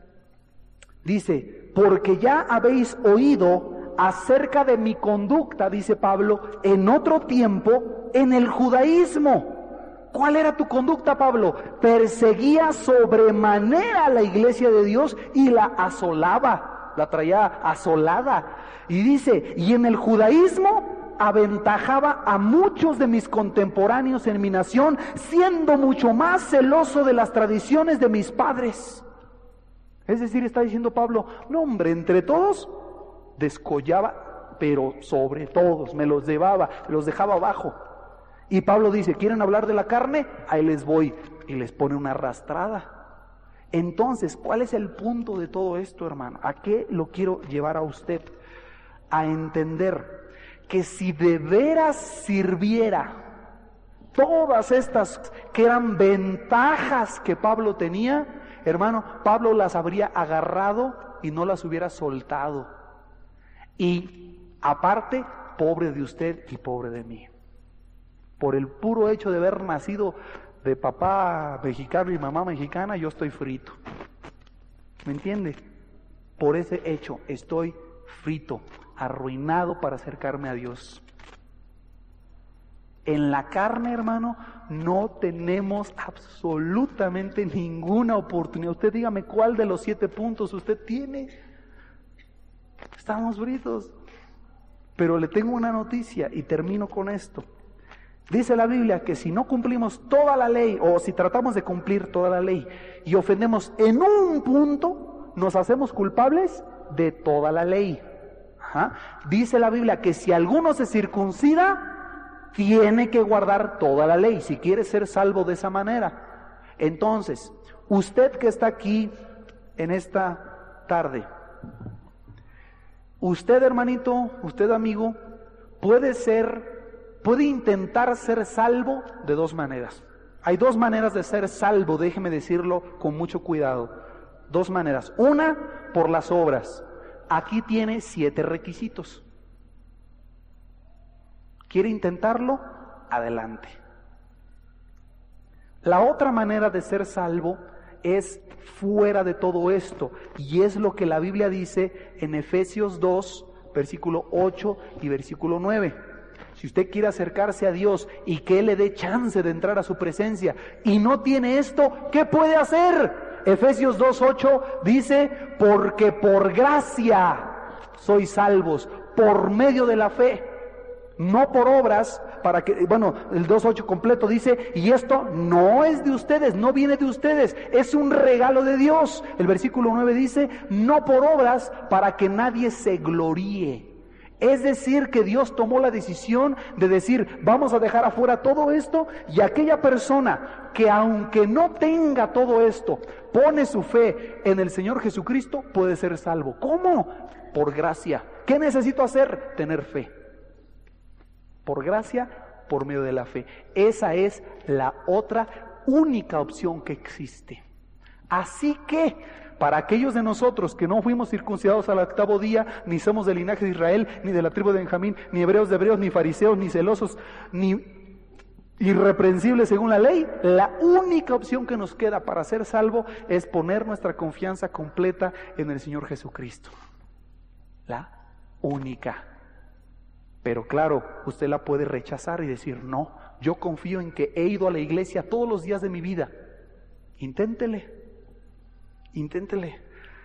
dice: porque ya habéis oído acerca de mi conducta, dice Pablo, en otro tiempo en el judaísmo. ¿Cuál era tu conducta, Pablo? Perseguía sobremanera a la iglesia de Dios y la asolaba, la traía asolada. Y dice, y en el judaísmo aventajaba a muchos de mis contemporáneos en mi nación, siendo mucho más celoso de las tradiciones de mis padres. Es decir, está diciendo Pablo, no hombre, entre todos descollaba, pero sobre todos me los llevaba, los dejaba abajo. Y Pablo dice, ¿quieren hablar de la carne? Ahí les voy. Y les pone una arrastrada. Entonces, ¿cuál es el punto de todo esto, hermano? ¿A qué lo quiero llevar a usted? A entender que si de veras sirviera todas estas que eran ventajas que Pablo tenía, hermano, Pablo las habría agarrado y no las hubiera soltado. Y aparte, pobre de usted y pobre de mí. Por el puro hecho de haber nacido de papá mexicano y mamá mexicana, yo estoy frito. ¿Me entiende? Por ese hecho estoy frito, arruinado para acercarme a Dios. En la carne, hermano, no tenemos absolutamente ninguna oportunidad. Usted dígame cuál de los 7 puntos usted tiene. Estamos fritos. Pero le tengo una noticia y termino con esto. Dice la Biblia que si no cumplimos toda la ley, o si tratamos de cumplir toda la ley y ofendemos en un punto, nos hacemos culpables de toda la ley. Dice la Biblia que si alguno se circuncida, tiene que guardar toda la ley, si quiere ser salvo de esa manera. Entonces, usted que está aquí en esta tarde, usted, hermanito, usted, amigo, puede intentar ser salvo de 2 maneras. Hay 2 maneras de ser salvo, déjeme decirlo con mucho cuidado. 2 maneras. Una, por las obras. Aquí tiene 7 requisitos. ¿Quiere intentarlo? Adelante. La otra manera de ser salvo es fuera de todo esto, y es lo que la Biblia dice en Efesios 2, versículo 8 y versículo 9. Si usted quiere acercarse a Dios y que Él le dé chance de entrar a su presencia y no tiene esto, ¿qué puede hacer? Efesios 2:8 dice, porque por gracia sois salvos, por medio de la fe, no por obras, para que, bueno, el 2:8 completo dice, y esto no es de ustedes, no viene de ustedes, es un regalo de Dios. El versículo 9 dice, no por obras, para que nadie se gloríe. Es decir, que Dios tomó la decisión de decir, vamos a dejar afuera todo esto, y aquella persona que aunque no tenga todo esto, pone su fe en el Señor Jesucristo, puede ser salvo. ¿Cómo? Por gracia. ¿Qué necesito hacer? Tener fe. Por gracia, por medio de la fe. Esa es la otra única opción que existe. Así que, para aquellos de nosotros que no fuimos circuncidados al 8º día, ni somos del linaje de Israel, ni de la tribu de Benjamín, ni hebreos de hebreos, ni fariseos, ni celosos, ni irreprensibles según la ley, la única opción que nos queda para ser salvo es poner nuestra confianza completa en el Señor Jesucristo. La única. Pero claro, usted la puede rechazar y decir, no, yo confío en que he ido a la iglesia todos los días de mi vida. Inténtele.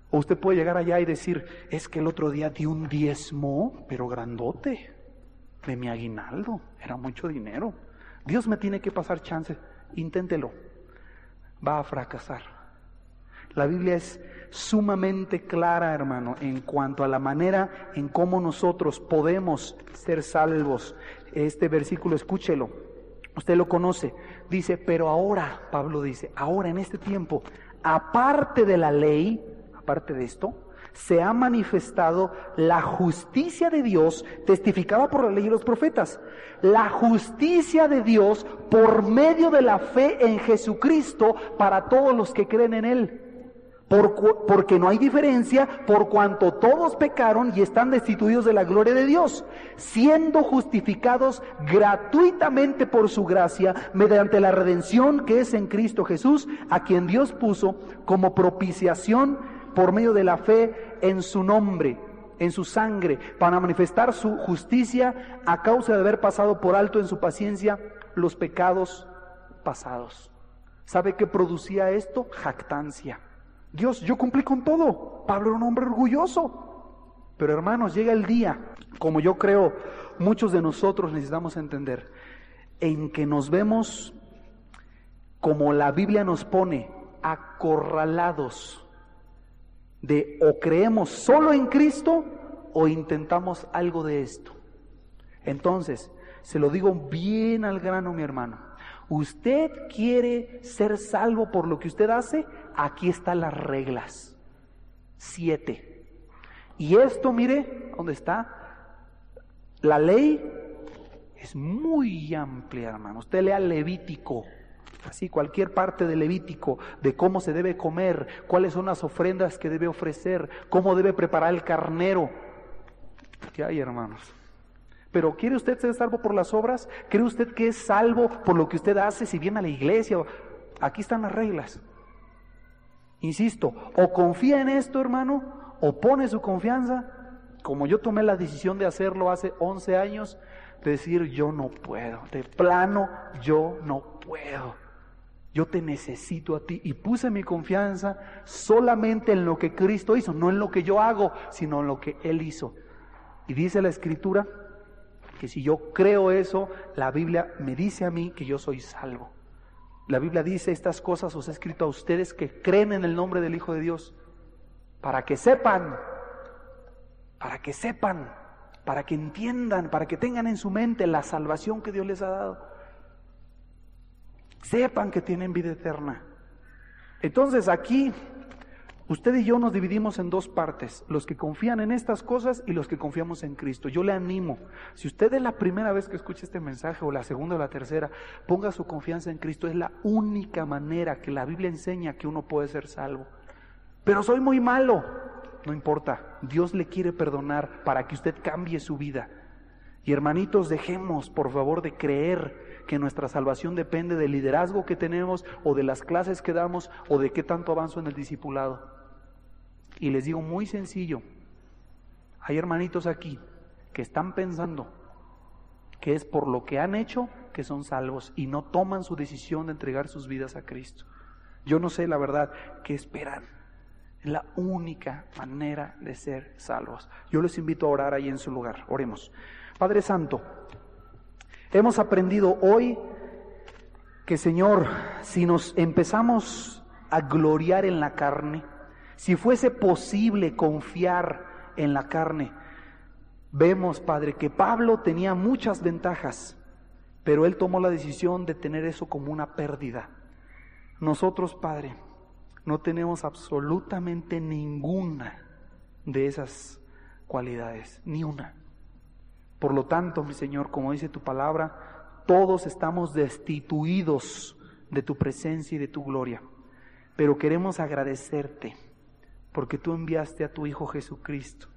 O usted puede llegar allá y decir, es que el otro día di un diezmo, pero grandote, de mi aguinaldo, era mucho dinero. Dios me tiene que pasar chance, inténtelo, va a fracasar. La Biblia es sumamente clara, hermano, en cuanto a la manera en cómo nosotros podemos ser salvos. Este versículo, escúchelo, usted lo conoce, dice, pero ahora, Pablo dice, ahora en este tiempo, aparte de la ley, aparte de esto, se ha manifestado la justicia de Dios testificada por la ley y los profetas. La justicia de Dios por medio de la fe en Jesucristo para todos los que creen en Él. Porque no hay diferencia, por cuanto todos pecaron y están destituidos de la gloria de Dios, siendo justificados gratuitamente por su gracia, mediante la redención que es en Cristo Jesús, a quien Dios puso como propiciación por medio de la fe en su nombre, en su sangre, para manifestar su justicia a causa de haber pasado por alto en su paciencia los pecados pasados. ¿Sabe qué producía esto? Jactancia. Dios, yo cumplí con todo. Pablo era un hombre orgulloso. Pero hermanos, llega el día, como yo creo muchos de nosotros necesitamos entender, en que nos vemos, como la Biblia nos pone, acorralados de o creemos solo en Cristo o intentamos algo de esto. Entonces, se lo digo bien al grano, mi hermano. ¿Usted quiere ser salvo por lo que usted hace? Aquí están las reglas. 7. Y esto, mire, ¿dónde está? La ley es muy amplia, hermano. Usted lea Levítico, así cualquier parte de Levítico, de cómo se debe comer, cuáles son las ofrendas que debe ofrecer, cómo debe preparar el carnero. ¿Qué hay, hermanos? Pero ¿quiere usted ser salvo por las obras? ¿Cree usted que es salvo por lo que usted hace si viene a la iglesia? Aquí están las reglas. Insisto, o confía en esto, hermano, o pone su confianza, como yo tomé la decisión de hacerlo hace 11 años, de decir yo no puedo, de plano yo no puedo. Yo te necesito a ti, y puse mi confianza solamente en lo que Cristo hizo, no en lo que yo hago, sino en lo que Él hizo. Y dice la Escritura que si yo creo eso, la Biblia me dice a mí que yo soy salvo. La Biblia dice, estas cosas os he escrito a ustedes que creen en el nombre del Hijo de Dios, para que sepan, para que entiendan, para que tengan en su mente la salvación que Dios les ha dado. Sepan que tienen vida eterna. Entonces aquí, usted y yo nos dividimos en dos partes, los que confían en estas cosas y los que confiamos en Cristo. Yo le animo, si usted es la primera vez que escucha este mensaje, o la segunda o la tercera, ponga su confianza en Cristo. Es la única manera que la Biblia enseña que uno puede ser salvo. Pero soy muy malo, no importa, Dios le quiere perdonar para que usted cambie su vida. Y hermanitos, dejemos por favor de creer que nuestra salvación depende del liderazgo que tenemos, o de las clases que damos, o de qué tanto avanzo en el discipulado. Y les digo muy sencillo, hay hermanitos aquí que están pensando que es por lo que han hecho que son salvos y no toman su decisión de entregar sus vidas a Cristo. Yo no sé la verdad qué esperan. Es la única manera de ser salvos. Yo les invito a orar ahí en su lugar. Oremos. Padre Santo, hemos aprendido hoy que, Señor, si nos empezamos a gloriar en la carne, si fuese posible confiar en la carne, vemos, Padre, que Pablo tenía muchas ventajas, pero él tomó la decisión de tener eso como una pérdida. Nosotros, Padre, no tenemos absolutamente ninguna de esas cualidades, ni una. Por lo tanto, mi Señor, como dice tu palabra, todos estamos destituidos de tu presencia y de tu gloria. Pero queremos agradecerte porque tú enviaste a tu Hijo Jesucristo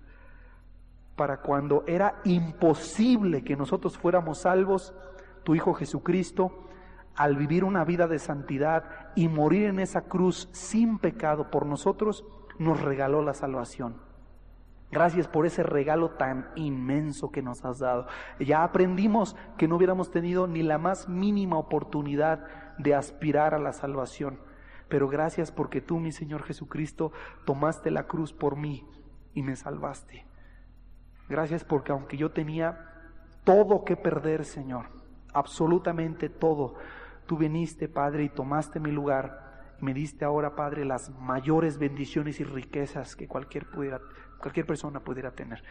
para cuando era imposible que nosotros fuéramos salvos. Tu Hijo Jesucristo, al vivir una vida de santidad y morir en esa cruz sin pecado por nosotros, nos regaló la salvación. Gracias por ese regalo tan inmenso que nos has dado. Ya aprendimos que no hubiéramos tenido ni la más mínima oportunidad de aspirar a la salvación. pero gracias porque tú, mi Señor Jesucristo, tomaste la cruz por mí y me salvaste. Gracias porque aunque yo tenía todo que perder, Señor, absolutamente todo, tú viniste, Padre, y tomaste mi lugar, y me diste ahora, Padre, las mayores bendiciones y riquezas que cualquier persona pudiera tener.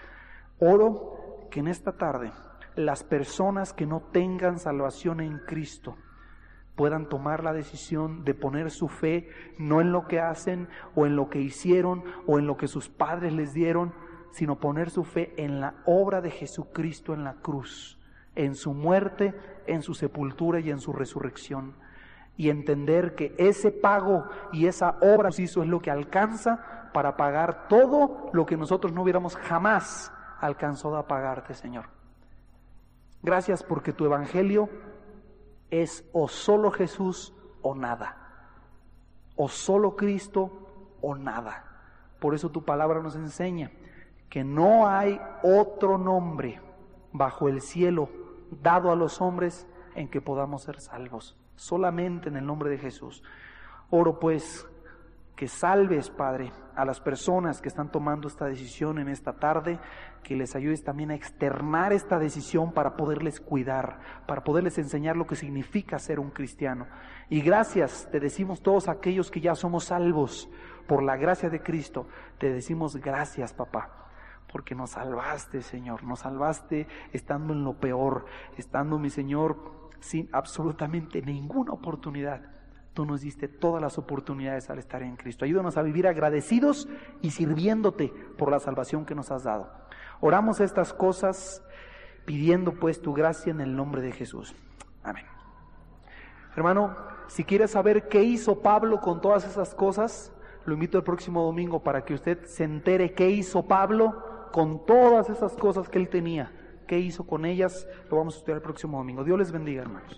Oro que en esta tarde las personas que no tengan salvación en Cristo puedan tomar la decisión de poner su fe no en lo que hacen o en lo que hicieron o en lo que sus padres les dieron, sino poner su fe en la obra de Jesucristo en la cruz, en su muerte, en su sepultura y en su resurrección, y entender que ese pago y esa obra que hizo es lo que alcanza para pagar todo lo que nosotros no hubiéramos jamás alcanzado a pagarte, Señor. Gracias porque tu evangelio es o solo Jesús o nada, o solo Cristo o nada. Por eso tu palabra nos enseña que no hay otro nombre bajo el cielo dado a los hombres en que podamos ser salvos, solamente en el nombre de Jesús. Oro pues que salves, Padre, a las personas que están tomando esta decisión en esta tarde, que les ayudes también a externar esta decisión para poderles cuidar, para poderles enseñar lo que significa ser un cristiano. Y gracias, te decimos todos aquellos que ya somos salvos por la gracia de Cristo, te decimos gracias, papá, porque nos salvaste, Señor, nos salvaste estando en lo peor, estando, mi Señor, sin absolutamente ninguna oportunidad. Tú nos diste todas las oportunidades al estar en Cristo. Ayúdanos a vivir agradecidos y sirviéndote por la salvación que nos has dado. Oramos estas cosas pidiendo pues tu gracia en el nombre de Jesús. Amén. Hermano, si quieres saber qué hizo Pablo con todas esas cosas, lo invito el próximo domingo para que usted se entere qué hizo Pablo con todas esas cosas que él tenía. ¿Qué hizo con ellas? Lo vamos a estudiar el próximo domingo. Dios les bendiga, hermanos.